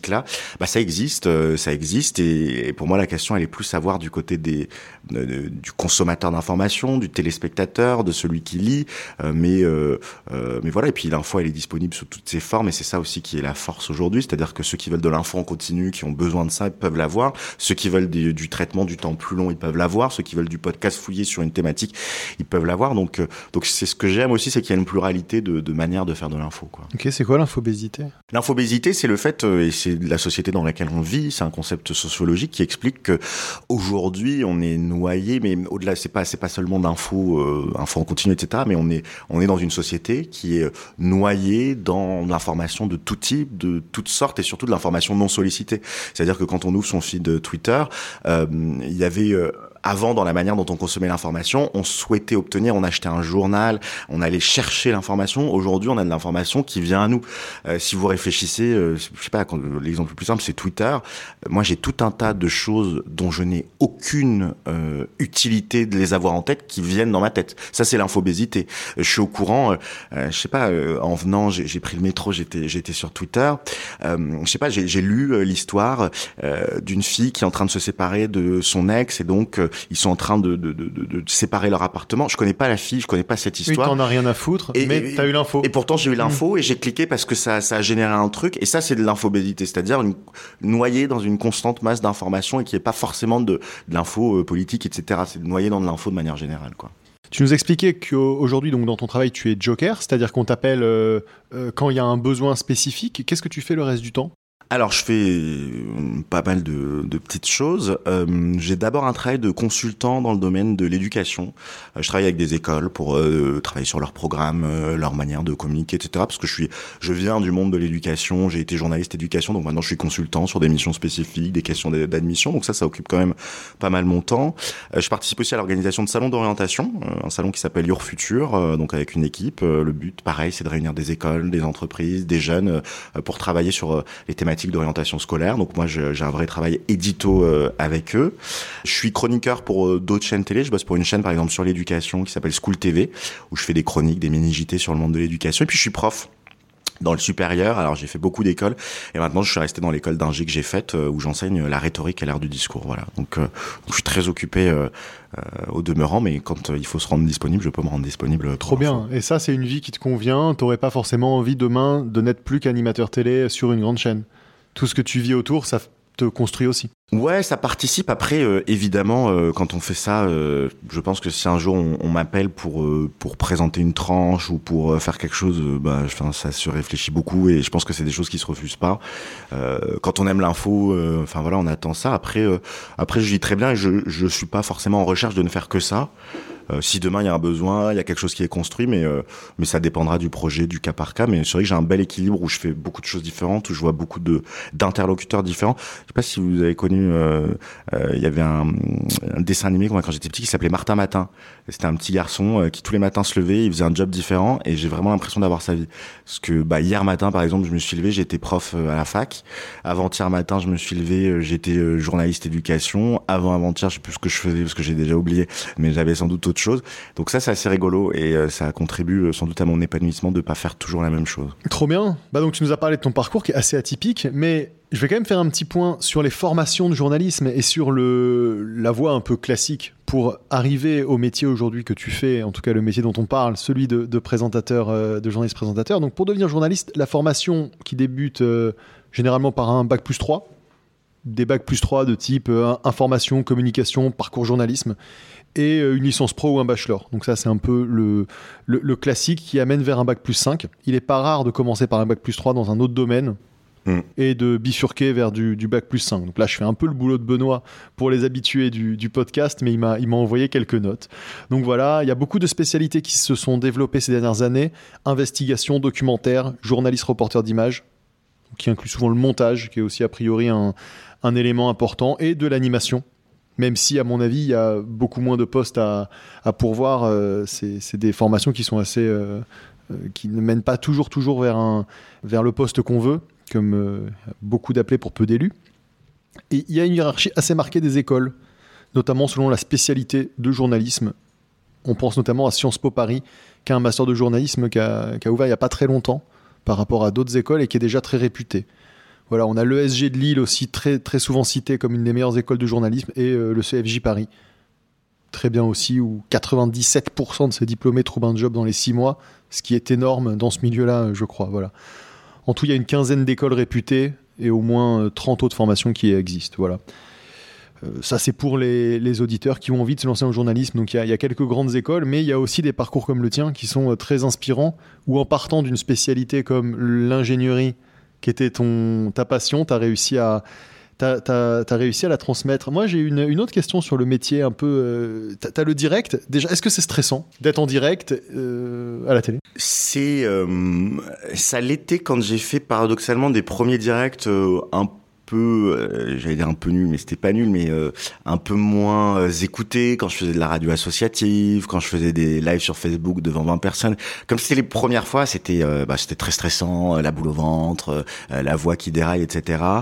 là, bah ça existe, euh, ça existe et, et pour moi la question elle est plus à voir du côté des de, de, du consommateur d'information, du téléspectateur, de celui qui lit, euh, mais euh, euh, mais voilà et puis l'info elle est disponible sous toutes ses formes et c'est ça aussi qui est la force aujourd'hui, c'est-à-dire que ceux qui veulent de l'info en continu, qui ont besoin de ça, ils peuvent l'avoir, ceux qui veulent des, du traitement du temps plus long, ils peuvent l'avoir, ceux qui veulent du podcast fouillé sur une thématique, ils peuvent l'avoir donc euh, donc c'est ce que j'aime aussi, c'est qu'il y a une pluralité de, de manières de faire de l'info quoi. Ok, c'est quoi l'infobésité ? L'infobésité, c'est le fait, euh, et c'est la société dans laquelle on vit, c'est un concept sociologique qui explique que aujourd'hui on est noyé, mais au-delà, c'est pas c'est pas seulement d'infos, euh, infos en continu, et cetera. Mais on est on est dans une société qui est noyée dans l'information de tout type, de toutes sortes, et surtout de l'information non sollicitée. C'est-à-dire que quand on ouvre son feed Twitter, euh, il y avait euh, avant, dans la manière dont on consommait l'information, on souhaitait obtenir, on achetait un journal, on allait chercher l'information. Aujourd'hui, on a de l'information qui vient à nous. Euh, si vous réfléchissez, euh, je sais pas, quand, l'exemple le plus simple, c'est Twitter. Moi, j'ai tout un tas de choses dont je n'ai aucune euh, utilité de les avoir en tête qui viennent dans ma tête. Ça, c'est l'infobésité. Je suis au courant, euh, je sais pas, euh, en venant, j'ai, j'ai pris le métro, j'étais, j'étais sur Twitter. Euh, je sais pas, j'ai, j'ai lu euh, l'histoire euh, d'une fille qui est en train de se séparer de son ex et donc euh, ils sont en train de, de, de, de, de séparer leur appartement. Je connais pas la fille, je connais pas cette histoire. Oui, t'en as rien à foutre, et, mais et, t'as eu l'info. Et pourtant, j'ai eu l'info mmh. et j'ai cliqué parce que ça, ça a généré un truc. Et ça, c'est de l'infobésité, c'est-à-dire une, noyer dans une constante masse d'informations et qui est pas forcément de, de l'info euh, politique, et cetera. C'est de noyer dans de l'info de manière générale, quoi. Tu nous expliquais qu'aujourd'hui, donc, dans ton travail, tu es joker, c'est-à-dire qu'on t'appelle euh, euh, quand il y a un besoin spécifique. Qu'est-ce que tu fais le reste du temps ? Alors, je fais pas mal de, de petites choses. Euh, j'ai d'abord un travail de consultant dans le domaine de l'éducation. Euh, je travaille avec des écoles pour euh, travailler sur leurs programmes, euh, leur manière de communiquer, et cetera. Parce que je suis, je viens du monde de l'éducation. J'ai été journaliste éducation, donc maintenant je suis consultant sur des missions spécifiques, des questions d'admission. Donc ça, ça occupe quand même pas mal mon temps. Euh, je participe aussi à l'organisation de salons d'orientation, euh, un salon qui s'appelle Your Future, euh, donc avec une équipe. Euh, le but, pareil, c'est de réunir des écoles, des entreprises, des jeunes euh, pour travailler sur euh, les thématiques d'orientation scolaire. Donc moi, je, j'ai un vrai travail édito euh, avec eux. Je suis chroniqueur pour euh, d'autres chaînes télé. Je bosse pour une chaîne, par exemple, sur l'éducation qui s'appelle School T V, où je fais des chroniques, des mini-J T sur le monde de l'éducation. Et puis, je suis prof dans le supérieur. Alors, j'ai fait beaucoup d'écoles. Et maintenant, je suis resté dans l'école d'ingé que j'ai faite, euh, où j'enseigne la rhétorique et l'art du discours. Voilà. Donc, euh, je suis très occupé euh, euh, au demeurant, mais quand euh, il faut se rendre disponible, je peux me rendre disponible. Trop bien. Et ça, c'est une vie qui te convient. T'aurais pas forcément envie demain de n'être plus qu'animateur télé sur une grande chaîne. Tout ce que tu vis autour, ça te construit aussi. Ouais, ça participe. Après, euh, évidemment, euh, quand on fait ça, euh, je pense que si un jour on, on m'appelle pour euh, pour présenter une tranche ou pour euh, faire quelque chose, euh, bah, enfin, ça se réfléchit beaucoup et je pense que c'est des choses qui se refusent pas. Euh, quand on aime l'info, euh, enfin voilà, on attend ça. Après, euh, après, je vis très bien et je je suis pas forcément en recherche de ne faire que ça. Euh, si demain il y a un besoin, il y a quelque chose qui est construit, mais euh, mais ça dépendra du projet, du cas par cas. Mais c'est vrai que j'ai un bel équilibre où je fais beaucoup de choses différentes, où je vois beaucoup de d'interlocuteurs différents. Je sais pas si vous avez connu, euh, euh, il y avait un, un dessin animé moi, quand j'étais petit qui s'appelait Martin Matin. Et c'était un petit garçon euh, qui tous les matins se levait, il faisait un job différent, et j'ai vraiment l'impression d'avoir sa vie. Parce que bah hier matin par exemple, je me suis levé, j'étais prof euh, à la fac. Avant-hier matin, je me suis levé, euh, j'étais euh, journaliste éducation. Avant avant-hier, je sais plus ce que je faisais parce que j'ai déjà oublié, mais j'avais sans doute autre chose. Donc ça, c'est assez rigolo et euh, ça contribue euh, sans doute à mon épanouissement de pas faire toujours la même chose. Trop bien. Bah donc tu nous as parlé de ton parcours qui est assez atypique, mais je vais quand même faire un petit point sur les formations de journalisme et sur le la voie un peu classique pour arriver au métier aujourd'hui que tu fais, en tout cas le métier dont on parle, celui de, de présentateur, euh, de journaliste présentateur. Donc pour devenir journaliste, la formation qui débute euh, généralement par un bac plus trois, des bacs plus trois de type euh, information, communication, parcours journalisme, et une licence pro ou un bachelor. Donc ça, c'est un peu le, le, le classique qui amène vers un bac plus cinq. Il n'est pas rare de commencer par un bac plus trois dans un autre domaine mmh. et de bifurquer vers du, du bac plus cinq. Donc là, je fais un peu le boulot de Benoît pour les habitués du, du podcast, mais il m'a, il m'a envoyé quelques notes. Donc voilà, il y a beaucoup de spécialités qui se sont développées ces dernières années. Investigation, documentaire, journaliste, reporter d'images, qui inclut souvent le montage, qui est aussi a priori un, un élément important, et de l'animation. Même si, à mon avis, il y a beaucoup moins de postes à, à pourvoir, euh, c'est, c'est des formations qui sont assez, euh, euh, qui ne mènent pas toujours, toujours vers, un, vers le poste qu'on veut, comme euh, beaucoup d'appelés pour peu d'élus. Et il y a une hiérarchie assez marquée des écoles, notamment selon la spécialité de journalisme. On pense notamment à Sciences Po Paris, qui a un master de journalisme qui a, qui a ouvert il n'y a pas très longtemps, par rapport à d'autres écoles et qui est déjà très réputé. Voilà, on a l'E S G de Lille aussi, très, très souvent cité comme une des meilleures écoles de journalisme, et euh, le C F J Paris. Très bien aussi, où quatre-vingt-dix-sept pour cent de ces diplômés trouvent un job dans les six mois, ce qui est énorme dans ce milieu-là, je crois. Voilà. En tout, il y a une quinzaine d'écoles réputées et au moins trente autres formations qui existent. Voilà. Euh, ça, c'est pour les, les auditeurs qui ont envie de se lancer en journalisme. Donc, il y, a, il y a quelques grandes écoles, mais il y a aussi des parcours comme le tien qui sont très inspirants, où en partant d'une spécialité comme l'ingénierie, qui était ton, ta passion, tu as réussi à... T'as, t'as, t'as réussi à la transmettre. Moi, j'ai une, une autre question sur le métier un peu... Euh, t'as, t'as le direct. Déjà, est-ce que c'est stressant d'être en direct euh, à la télé ? C'est... Euh, ça l'était quand j'ai fait paradoxalement des premiers directs euh, un peu... Euh, j'allais dire un peu nul, mais c'était pas nul, mais euh, un peu moins euh, écouté quand je faisais de la radio associative, quand je faisais des lives sur Facebook devant vingt personnes. Comme c'était les premières fois, c'était, euh, bah, c'était très stressant, euh, la boule au ventre, euh, la voix qui déraille, et cetera.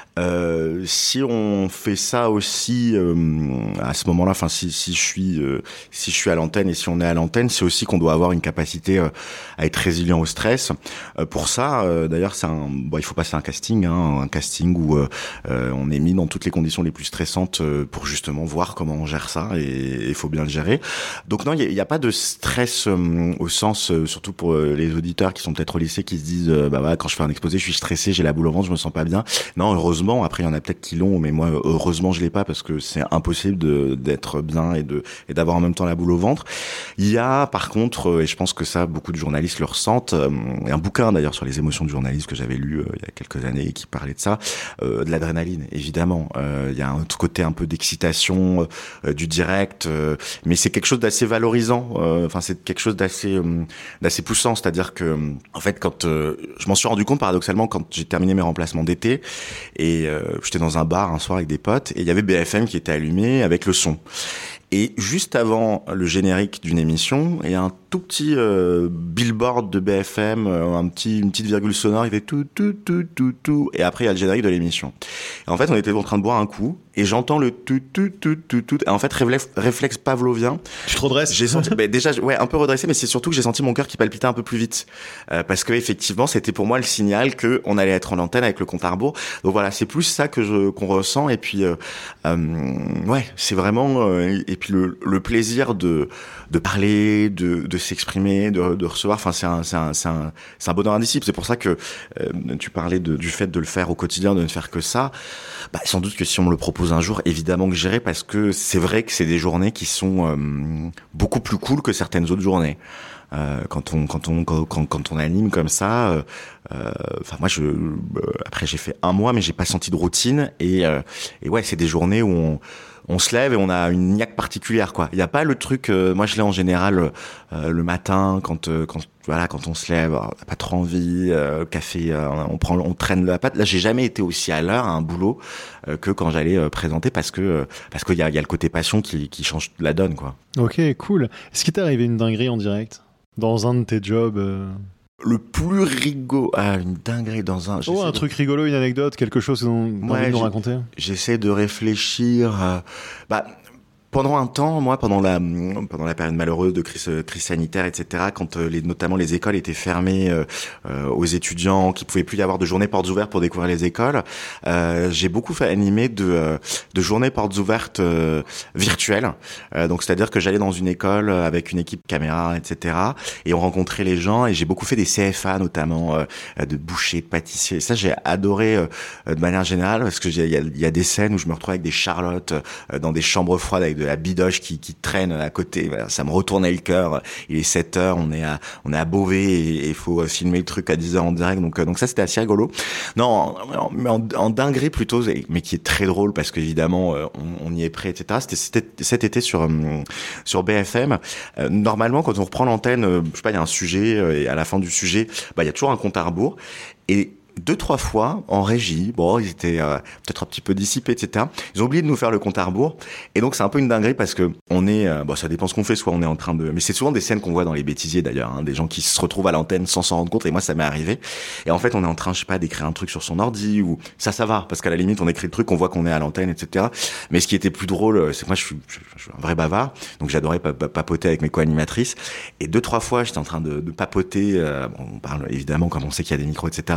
Euh, si on fait ça aussi euh, à ce moment-là, enfin si si je suis euh, si je suis à l'antenne et si on est à l'antenne, c'est aussi qu'on doit avoir une capacité euh, à être résilient au stress. Euh, pour ça, euh, d'ailleurs, c'est un bon, il faut passer un casting, hein, un casting où euh, euh, on est mis dans toutes les conditions les plus stressantes euh, pour justement voir comment on gère ça et il faut bien le gérer. Donc non, il y, y a pas de stress euh, au sens, euh, surtout pour euh, les auditeurs qui sont peut-être au lycée qui se disent euh, bah ouais, quand je fais un exposé, je suis stressé, j'ai la boule au ventre, je me sens pas bien. Non, heureusement. Après, il y en a peut-être qui l'ont, mais moi, heureusement, je l'ai pas parce que c'est impossible de, d'être bien et de et d'avoir en même temps la boule au ventre. Il y a, par contre, et je pense que ça, beaucoup de journalistes le ressentent. Il y a un bouquin d'ailleurs sur les émotions du journalisme que j'avais lu euh, il y a quelques années qui parlait de ça, euh, de l'adrénaline, évidemment. Euh, il y a un côté un peu d'excitation euh, du direct, euh, mais c'est quelque chose d'assez valorisant. Enfin, euh, c'est quelque chose d'assez euh, d'assez poussant, c'est-à-dire que, en fait, quand euh, je m'en suis rendu compte paradoxalement quand j'ai terminé mes remplacements d'été et Et euh, j'étais dans un bar un soir avec des potes et il y avait B F M qui était allumé avec le son. Et juste avant le générique d'une émission, il y a un tout petit euh, billboard de B F M, euh, un petit, une petite virgule sonore, il fait tout, tout, tout, tout, tout, et après il y a le générique de l'émission. Et en fait, on était en train de boire un coup, et j'entends le tout, tout, tout, tout, tout, et en fait, réflexe, réflexe pavlovien. Tu te redresses ? J'ai senti, bah, déjà, ouais, un peu redressé, mais c'est surtout que j'ai senti mon cœur qui palpitait un peu plus vite, euh, parce que effectivement, c'était pour moi le signal que on allait être en antenne avec le compte à rebours. Donc voilà, c'est plus ça que je qu'on ressent, et puis, euh, euh, ouais, c'est vraiment, euh, et puis le, le plaisir de de parler, de de s'exprimer, de, de recevoir. Enfin, c'est un c'est un c'est un c'est un bonheur indicible. C'est pour ça que euh, tu parlais de, du fait de le faire au quotidien, de ne faire que ça. Bah, sans doute que si on me le propose un jour, évidemment que j'irai, parce que c'est vrai que c'est des journées qui sont euh, beaucoup plus cool que certaines autres journées. Euh, quand on quand on quand, quand on anime comme ça, euh, enfin moi je euh, après j'ai fait un mois, mais j'ai pas senti de routine et euh, et ouais, c'est des journées où on on se lève et on a une niaque particulière, quoi. Il y a pas le truc, euh, moi je l'ai en général euh, le matin quand euh, quand voilà quand on se lève, on n'a pas trop envie, euh, café, euh, on prend on traîne la patte. Là, j'ai jamais été aussi à l'heure à un boulot euh, que quand j'allais euh, présenter, parce que euh, parce qu'il y a il y a le côté passion qui qui change la donne, quoi. Ok, cool. Est-ce qu'il t'est arrivé une dinguerie en direct dans un de tes jobs euh... Le plus rigolo, ah, une dinguerie dans un. Oh, un de... truc rigolo, une anecdote, quelque chose dont tu as envie de nous raconter. J'essaie de réfléchir. Euh, bah, pendant un temps, moi, pendant la pendant la période malheureuse de crise, crise sanitaire, et cetera, quand euh, les, notamment les écoles étaient fermées euh, euh, aux étudiants, qu'il pouvait plus y avoir de journées portes ouvertes pour découvrir les écoles, euh, j'ai beaucoup fait animer de euh, de journées portes ouvertes euh, virtuelles. Euh, donc, c'est-à-dire que j'allais dans une école avec une équipe caméra, et cetera, et on rencontrait les gens. Et j'ai beaucoup fait des C F A, notamment euh, de bouchers, de pâtissiers. Ça, j'ai adoré euh, de manière générale, parce que il y a, y a des scènes où je me retrouve avec des charlottes euh, dans des chambres froides avec de la bidoche qui, qui traîne à côté. Voilà, ça me retournait le cœur. Il est sept heures, on est à, on est à Beauvais et il faut filmer le truc à dix heures en direct. Donc, donc ça, c'était assez rigolo. Non, mais en, en, en dinguerie plutôt, mais qui est très drôle parce qu'évidemment, on, on y est prêt, et cetera. C'était, c'était cet été sur, sur B F M. Euh, normalement, quand on reprend l'antenne, euh, je sais pas, il y a un sujet euh, et à la fin du sujet, bah, il y a toujours un compte à rebours. Et deux, trois fois, en régie, bon, ils étaient euh, peut-être un petit peu dissipés, et cetera. Ils ont oublié de nous faire le compte à rebours. Et donc, c'est un peu une dinguerie parce que on est, euh, bon, ça dépend ce qu'on fait, soit on est en train de, mais c'est souvent des scènes qu'on voit dans les bêtisiers d'ailleurs, hein, des gens qui se retrouvent à l'antenne sans s'en rendre compte. Et moi, ça m'est arrivé. Et en fait, on est en train, je sais pas, d'écrire un truc sur son ordi ou ça, ça va, parce qu'à la limite, on écrit le truc, on voit qu'on est à l'antenne, et cetera. Mais ce qui était plus drôle, c'est que moi, je suis, je, je suis un vrai bavard, donc j'adorais papoter avec mes co-animatrices. Et deux, trois fois, j'étais en train de, de papoter. Euh, bon, on parle évidemment, comme on sait qu'il y a des micros, et cetera. On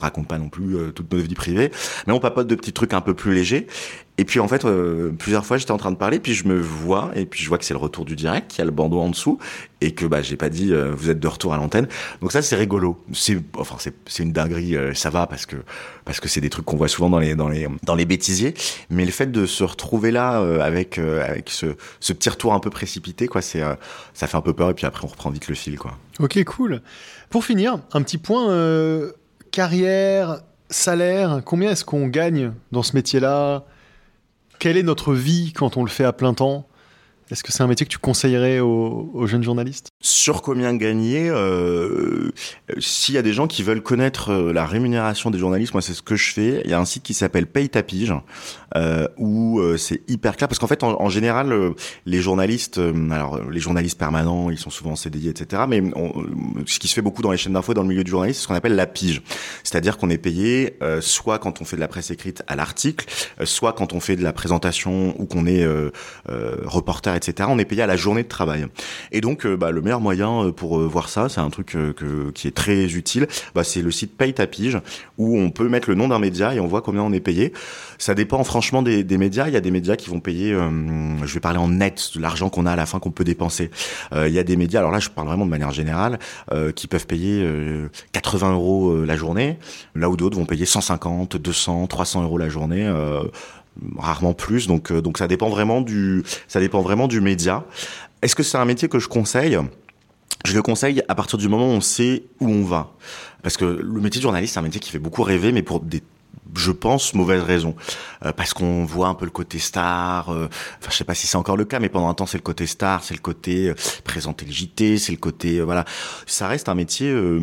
raconte pas non plus euh, toute notre vie privée, mais on papote de petits trucs un peu plus légers. Et puis en fait, euh, plusieurs fois, j'étais en train de parler, puis je me vois, et puis je vois que c'est le retour du direct, qu'il y a le bandeau en dessous, et que bah j'ai pas dit euh, vous êtes de retour à l'antenne. Donc ça, c'est rigolo. C'est enfin c'est c'est une dinguerie, euh, ça va parce que parce que c'est des trucs qu'on voit souvent dans les dans les dans les bêtisiers. Mais le fait de se retrouver là euh, avec euh, avec ce ce petit retour un peu précipité, quoi, c'est euh, ça fait un peu peur, et puis après on reprend vite le fil, quoi. Ok, cool. Pour finir, un petit point euh, carrière, salaire. Combien est-ce qu'on gagne dans ce métier-là ? Quelle est notre vie quand on le fait à plein temps ? Est-ce que c'est un métier que tu conseillerais aux, aux jeunes journalistes ? Sur combien gagner, euh, s'il y a des gens qui veulent connaître la rémunération des journalistes, moi c'est ce que je fais. Il y a un site qui s'appelle Paye ta pige, euh, où euh, c'est hyper clair, parce qu'en fait en, en général euh, les journalistes, euh, alors les journalistes permanents, ils sont souvent en C D I, et cetera. Mais on, ce qui se fait beaucoup dans les chaînes d'infos, dans le milieu du journalisme, c'est ce qu'on appelle la pige, c'est-à-dire qu'on est payé euh, soit quand on fait de la presse écrite à l'article, euh, soit quand on fait de la présentation ou qu'on est euh, euh, reporter, et cetera. On est payé à la journée de travail. Et donc, euh, bah, le meilleur moyen pour euh, voir ça, c'est un truc euh, que, qui est très utile, bah, c'est le site Paye ta pige, où on peut mettre le nom d'un média et on voit combien on est payé. Ça dépend franchement des, des médias. Il y a des médias qui vont payer, euh, je vais parler en net, de l'argent qu'on a à la fin qu'on peut dépenser. Euh, il y a des médias, alors là je parle vraiment de manière générale, euh, qui peuvent payer euh, quatre-vingts euros euh, la journée, là où d'autres vont payer cent cinquante, deux cents, trois cents euros la journée. Euh, rarement plus, donc euh, donc ça dépend vraiment du ça dépend vraiment du média. Est-ce que c'est un métier que je conseille ? Je le conseille à partir du moment où on sait où on va, parce que le métier de journaliste, c'est un métier qui fait beaucoup rêver, mais pour des je pense mauvaises raisons, euh, parce qu'on voit un peu le côté star, euh, enfin je sais pas si c'est encore le cas, mais pendant un temps c'est le côté star, c'est le côté euh, présenter le J T, c'est le côté euh, voilà, ça reste un métier euh,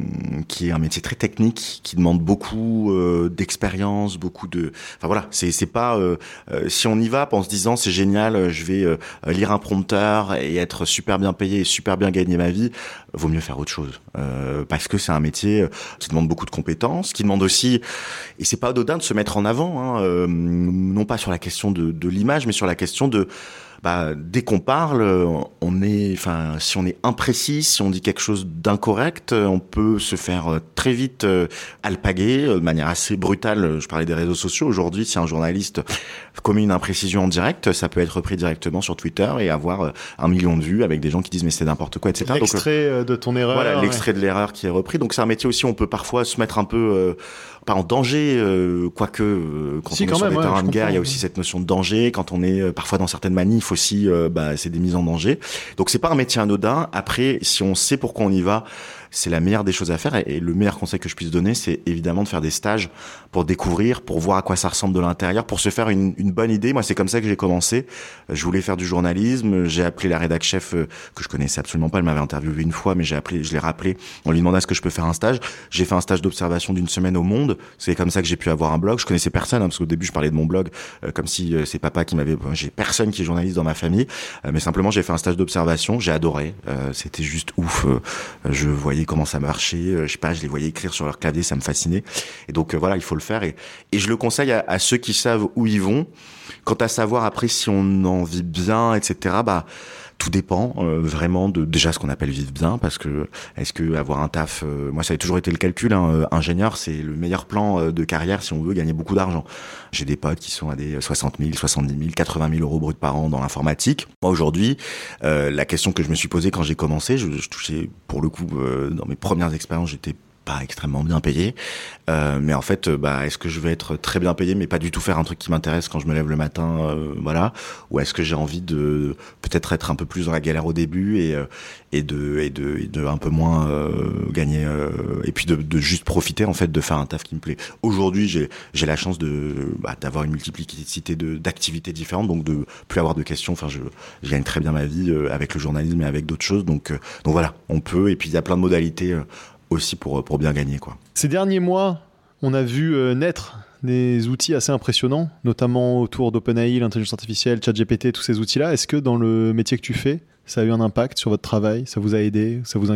qui est un métier très technique, qui demande beaucoup euh, d'expérience, beaucoup de, enfin voilà, c'est c'est pas euh, euh, si on y va en se disant c'est génial, je vais euh, lire un prompteur et être super bien payé et super bien gagner ma vie, vaut mieux faire autre chose, euh, parce que c'est un métier qui demande beaucoup de compétences, qui demande aussi, et c'est pas anodin de se mettre en avant, hein, euh, non pas sur la question de, de l'image, mais sur la question de, bah, dès qu'on parle, on est, enfin, si on est imprécis, si on dit quelque chose d'incorrect, on peut se faire très vite alpaguer de manière assez brutale. Je parlais des réseaux sociaux. Aujourd'hui, si un journaliste commet une imprécision en direct, ça peut être repris directement sur Twitter et avoir un million de vues avec des gens qui disent mais c'est n'importe quoi, et cetera. L'extrait Donc, de ton erreur. Voilà, ouais. l'extrait de l'erreur qui est repris. Donc c'est un métier aussi où on peut parfois se mettre un peu euh, pas en danger, euh, quoique euh, quand si, on est quand sur même, des ouais, terrains de guerre, comprends. il y a aussi cette notion de danger. Quand on est euh, parfois dans certaines manifs aussi, euh, bah, c'est des mises en danger. Donc c'est pas un métier anodin. Après, si on sait pourquoi on y va, c'est la meilleure des choses à faire. Et, et le meilleur conseil que je puisse donner, c'est évidemment de faire des stages pour découvrir, pour voir à quoi ça ressemble de l'intérieur, pour se faire une, une bonne idée. Moi, c'est comme ça que j'ai commencé. Je voulais faire du journalisme. J'ai appelé la rédac chef euh, que je connaissais absolument pas. Elle m'avait interviewé une fois, mais j'ai appelé, je l'ai rappelé en lui demandant est-ce que je peux faire un stage. J'ai fait un stage d'observation d'une semaine au Monde. C'est comme ça que j'ai pu avoir un blog. Je connaissais personne, hein, parce qu'au début, je parlais de mon blog euh, comme si euh, c'est papa qui m'avait. Bon, j'ai personne qui est journaliste dans ma famille, euh, mais simplement j'ai fait un stage d'observation. J'ai adoré. Euh, c'était juste ouf. Euh, je voyais comment ça marchait. Euh, je sais pas, je les voyais écrire sur leur clavier, ça me fascinait. Et donc euh, voilà, il faut le faire. Et, et je le conseille à, à ceux qui savent où ils vont. Quant à savoir après si on en vit bien, et cetera. Bah tout dépend euh, vraiment de déjà ce qu'on appelle vivre bien, parce que est-ce que avoir un taf, euh, moi ça a toujours été le calcul, hein, euh, ingénieur c'est le meilleur plan euh, de carrière si on veut gagner beaucoup d'argent. J'ai des potes qui sont à des soixante mille, soixante-dix mille, quatre-vingt mille euros bruts par an dans l'informatique. Moi aujourd'hui, euh, la question que je me suis posée quand j'ai commencé, je, je touchais pour le coup euh, dans mes premières expériences, j'étais pas extrêmement bien payé, euh, mais en fait, bah, est-ce que je vais être très bien payé, mais pas du tout faire un truc qui m'intéresse quand je me lève le matin, euh, voilà, ou est-ce que j'ai envie de peut-être être un peu plus dans la galère au début et euh, et de et de et de un peu moins euh, gagner euh, et puis de, de juste profiter en fait de faire un taf qui me plaît. Aujourd'hui, j'ai j'ai la chance de bah, d'avoir une multiplicité de d'activités différentes, donc de plus avoir de questions. Enfin, je, je gagne très bien ma vie euh, avec le journalisme et avec d'autres choses, donc euh, donc voilà, on peut. Et puis il y a plein de modalités. Euh, aussi pour, pour bien gagner, quoi. Ces derniers mois, on a vu euh, naître des outils assez impressionnants, notamment autour d'OpenAI, l'intelligence artificielle, ChatGPT, tous ces outils-là. Est-ce que dans le métier que tu fais, ça a eu un impact sur votre travail ? Ça vous a aidé ? Ça vous inquiète ?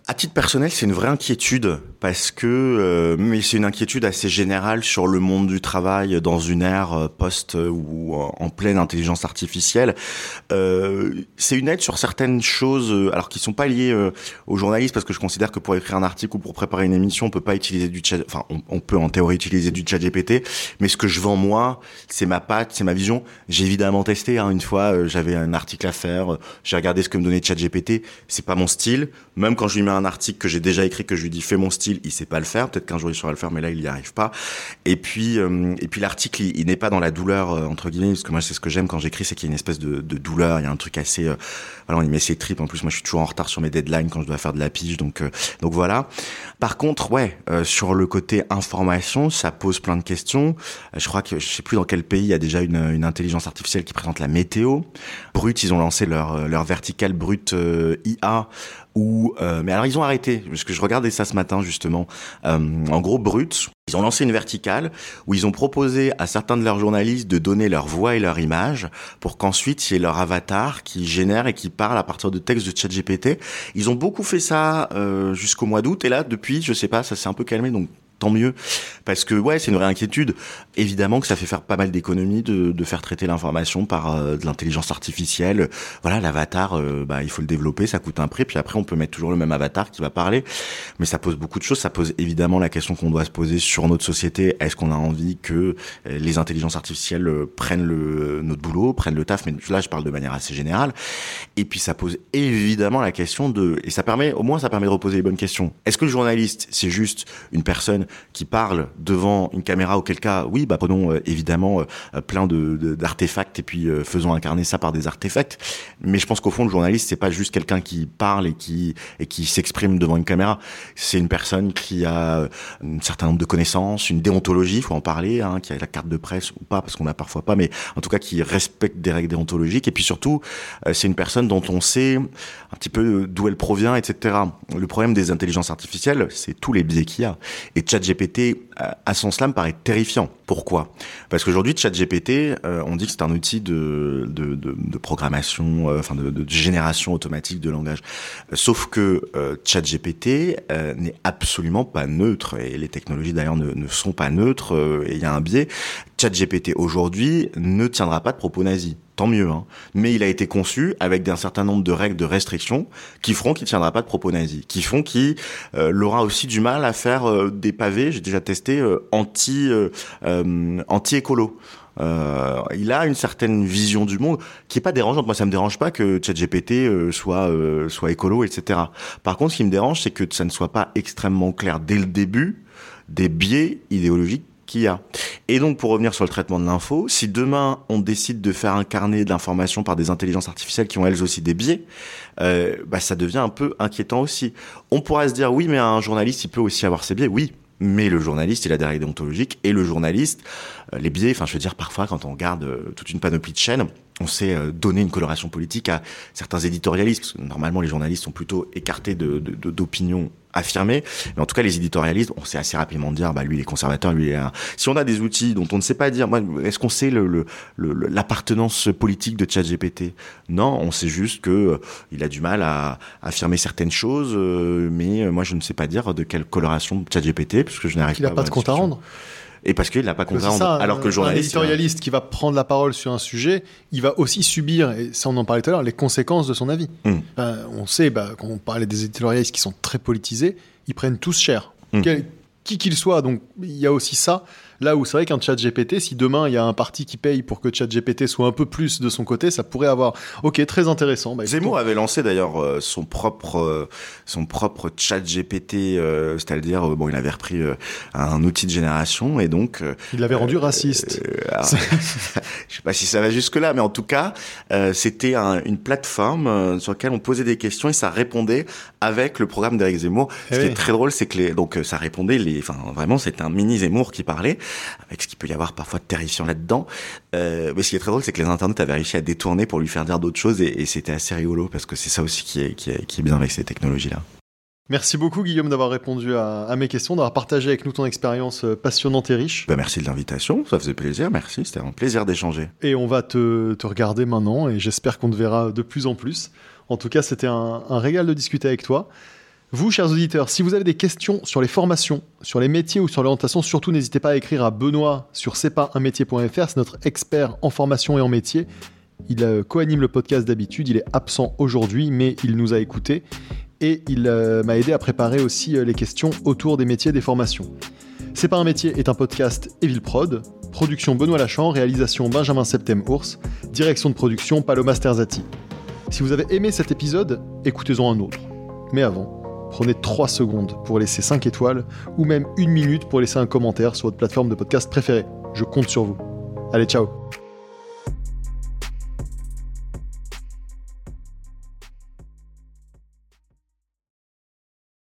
À titre personnel, c'est une vraie inquiétude parce que, euh, mais c'est une inquiétude assez générale sur le monde du travail dans une ère post ou en pleine intelligence artificielle. Euh, c'est une aide sur certaines choses, alors qui sont pas liées euh, aux journalistes, parce que je considère que pour écrire un article ou pour préparer une émission, on peut pas utiliser du chat. Enfin, on, on peut en théorie utiliser du chat G P T, mais ce que je vends moi, c'est ma patte, c'est ma vision. J'ai évidemment testé. Hein, une fois, euh, j'avais un article à faire, euh, j'ai regardé ce que me donnait chat G P T. C'est pas mon style. Même quand je lui mets un article que j'ai déjà écrit, que je lui dis fais mon style, il sait pas le faire. Peut-être qu'un jour il saura le faire, mais là il y arrive pas. Et puis euh, et puis l'article il, il n'est pas dans la douleur euh, entre guillemets, parce que moi c'est ce que j'aime quand j'écris, c'est qu'il y a une espèce de, de douleur. Il y a un truc assez euh, voilà, on y met ses tripes. En plus moi je suis toujours en retard sur mes deadlines quand je dois faire de la pige, donc euh, donc voilà. Par contre ouais, euh, sur le côté information, ça pose plein de questions. Je crois que je sais plus dans quel pays il y a déjà une, une intelligence artificielle qui présente la météo. Brut, ils ont lancé leur leur vertical Brut euh, I A. Ou euh, mais alors ils ont arrêté parce que je regardais ça ce matin justement. Euh, en gros, Brut, ils ont lancé une verticale où ils ont proposé à certains de leurs journalistes de donner leur voix et leur image pour qu'ensuite il y ait leur avatar qui génère et qui parle à partir de textes de ChatGPT. Ils ont beaucoup fait ça euh, jusqu'au mois d'août et là depuis, je sais pas, ça s'est un peu calmé, donc tant mieux, parce que ouais, c'est une vraie inquiétude. Évidemment que ça fait faire pas mal d'économies de, de faire traiter l'information par euh, de l'intelligence artificielle. Voilà, l'avatar, euh, bah il faut le développer, ça coûte un prix, puis après on peut mettre toujours le même avatar qui va parler. Mais ça pose beaucoup de choses. Ça pose évidemment la question qu'on doit se poser sur notre société. Est-ce qu'on a envie que les intelligences artificielles prennent le notre boulot, prennent le taf? Mais là, je parle de manière assez générale. Et puis ça pose évidemment la question de, et ça permet, au moins ça permet de reposer les bonnes questions. Est-ce que le journaliste, c'est juste une personne qui parle devant une caméra, auquel cas, oui, bah prenons euh, évidemment euh, plein de, de d'artefacts et puis euh, faisons incarner ça par des artefacts. Mais je pense qu'au fond, le journaliste, c'est pas juste quelqu'un qui parle et qui et qui s'exprime devant une caméra. C'est une personne qui a un certain nombre de connaissances, une déontologie, il faut en parler, hein, qui a la carte de presse ou pas, parce qu'on a parfois pas, mais en tout cas qui respecte des règles déontologiques. Et puis surtout, euh, c'est une personne dont on sait un petit peu d'où elle provient, et cetera. Le problème des intelligences artificielles, c'est tous les biais qu'il y a. Et ChatGPT, à son slam, paraît terrifiant. Pourquoi ? Parce qu'aujourd'hui, ChatGPT, euh, on dit que c'est un outil de, de, de, de programmation, euh, enfin de, de génération automatique de langage. Sauf que euh, ChatGPT euh, n'est absolument pas neutre, et les technologies d'ailleurs ne, ne sont pas neutres, euh, et il y a un biais. ChatGPT aujourd'hui ne tiendra pas de propos nazis. Tant mieux, hein. Mais il a été conçu avec un certain nombre de règles de restriction qui feront qu'il ne tiendra pas de propos nazis, qui font qu'il euh, aura aussi du mal à faire euh, des pavés, j'ai déjà testé, euh, anti, euh, euh, anti-écolo. Euh, il a une certaine vision du monde qui est pas dérangeante. Moi, ça me dérange pas que ChatGPT euh, soit euh, soit écolo, et cetera. Par contre, ce qui me dérange, c'est que ça ne soit pas extrêmement clair dès le début des biais idéologiques qu'il y a. Et donc, pour revenir sur le traitement de l'info, si demain on décide de faire incarner de l'information par des intelligences artificielles qui ont elles aussi des biais, euh, bah ça devient un peu inquiétant aussi. On pourrait se dire oui, mais un journaliste il peut aussi avoir ses biais, oui. Mais le journaliste, il a des règles déontologiques, et le journaliste, euh, les biais, enfin je veux dire, parfois quand on regarde euh, toute une panoplie de chaînes, on sait euh, donner une coloration politique à certains éditorialistes, parce que normalement les journalistes sont plutôt écartés de, de, de, d'opinions affirmées, mais en tout cas les éditorialistes, on sait assez rapidement dire, bah lui il est conservateur, lui il est un... Si on a des outils dont on ne sait pas dire, moi, est-ce qu'on sait le, le, le, l'appartenance politique de ChatGPT ? Non, on sait juste que euh, il a du mal à, à affirmer certaines choses, euh, mais euh, moi je ne sais pas dire de quelle coloration ChatGPT, parce que je n'arrive il pas a pas de compte à rendre. Et parce qu'il n'a pas compte à rendre. Ça, alors que le journaliste, un éditorialiste a... qui va prendre la parole sur un sujet, il va aussi subir, et ça on en parlait tout à l'heure, les conséquences de son avis. Mm. Enfin, on sait, bah, quand on parlait des éditorialistes qui sont très politisés, ils prennent tous cher. Mm. Quel, qui qu'il soit, donc il y a aussi ça. Là où c'est vrai qu'un ChatGPT, si demain il y a un parti qui paye pour que ChatGPT soit un peu plus de son côté, ça pourrait avoir... Ok, très intéressant. Bah, Zemmour avait lancé d'ailleurs euh, son propre euh, son propre ChatGPT, euh, c'est-à-dire euh, bon, il avait repris euh, un outil de génération et donc euh, il l'avait rendu euh, raciste. Euh, alors, je sais pas si ça va jusque là, mais en tout cas, euh, c'était un, une plateforme euh, sur laquelle on posait des questions et ça répondait avec le programme d'Éric Zemmour. Eh ce qui oui. est très drôle, c'est que les, donc ça répondait les, enfin vraiment, c'est un mini Zemmour qui parlait, avec ce qu'il peut y avoir parfois de terrifiant là-dedans. Euh, mais ce qui est très drôle, c'est que les internautes avaient réussi à détourner pour lui faire dire d'autres choses et, et c'était assez rigolo parce que c'est ça aussi qui est, qui est, qui est bien avec ces technologies-là. Merci beaucoup Guillaume d'avoir répondu à, à mes questions, d'avoir partagé avec nous ton expérience passionnante et riche. Ben merci de l'invitation, ça faisait plaisir, merci, c'était un plaisir d'échanger. Et on va te, te regarder maintenant et j'espère qu'on te verra de plus en plus. En tout cas, c'était un, un régal de discuter avec toi. Vous, chers auditeurs, si vous avez des questions sur les formations, sur les métiers ou sur l'orientation, surtout n'hésitez pas à écrire à Benoît sur c'est pas un métier point f r, c'est notre expert en formation et en métier. Il euh, co-anime le podcast d'habitude, il est absent aujourd'hui, mais il nous a écoutés et il euh, m'a aidé à préparer aussi euh, les questions autour des métiers et des formations. C'est pas un métier est un podcast Evilprod, production Benoît Lachan, réalisation Benjamin Septem-Ours, direction de production Paloma Sterzati. Si vous avez aimé cet épisode, écoutez-en un autre. Mais avant, prenez trois secondes pour laisser cinq étoiles ou même une minute pour laisser un commentaire sur votre plateforme de podcast préférée. Je compte sur vous. Allez, ciao!